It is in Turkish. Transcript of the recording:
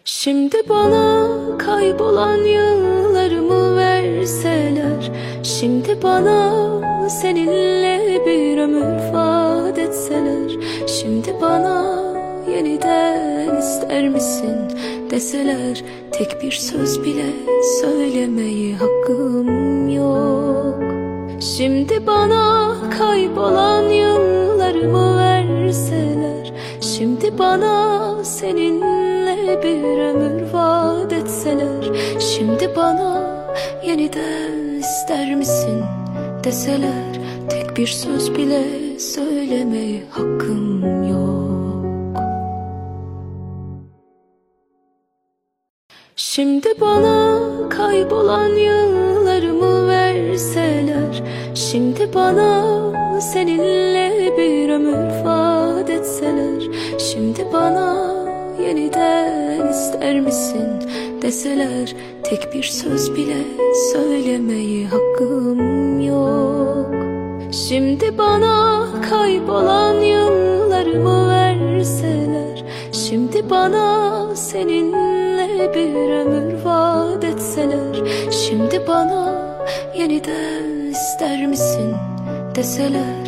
Şimdi bana kaybolan yıllarımı verseler, şimdi bana seninle bir ömür vaat etseler, şimdi bana yeniden ister misin deseler, tek bir söz bile söylemeyi hakkım yok. Şimdi bana kaybolan yıllarımı verseler, şimdi bana seninle bir ömür vaat etseler, şimdi bana yeniden ister misin deseler, tek bir söz bile söylemeye hakkım yok. Şimdi bana kaybolan yıllarımı verseler, şimdi bana seninle bir ömür vaat etseler, şimdi bana yeniden ister misin deseler, tek bir söz bile söylemeyi hakkım yok. Şimdi bana kaybolan yıllarımı verseler, şimdi bana seninle bir ömür vaat etseler, şimdi bana yeniden ister misin deseler,